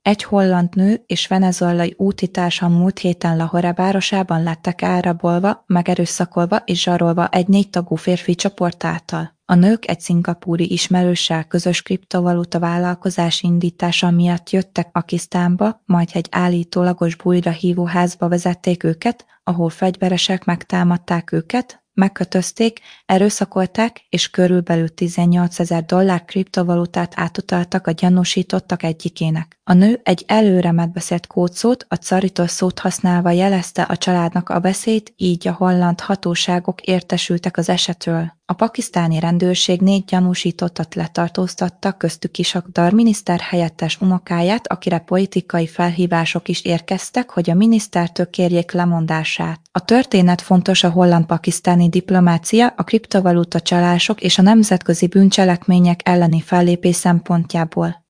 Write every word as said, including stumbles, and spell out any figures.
Egy holland nő és venezuelai útitársa múlt héten Lahore városában lettek elrabolva, megerőszakolva és zsarolva egy négy tagú férfi csoport által. A nők egy szingapúri ismerőssel közös kriptovaluta vállalkozás indítása miatt jöttek Pakisztánba, majd egy állítólagos bulira hívó házba vezették őket, ahol fegyveresek megtámadták őket, megkötözték, erőszakolták és körülbelül tizennyolcezer dollár kriptovalutát átutaltak a gyanúsítottak egyikének. A nő egy előre megbeszélt kódszót, a caritos szót használva jelezte a családnak a veszélyt, így a holland hatóságok értesültek az esetről. A pakisztáni rendőrség négy gyanúsítottat letartóztatta, köztük is a Dar miniszter helyettes unokáját, akire politikai felhívások is érkeztek, hogy a minisztertől kérjék lemondását. A történet fontos a holland-pakisztáni diplomácia, a kriptovaluta csalások és a nemzetközi bűncselekmények elleni fellépés szempontjából.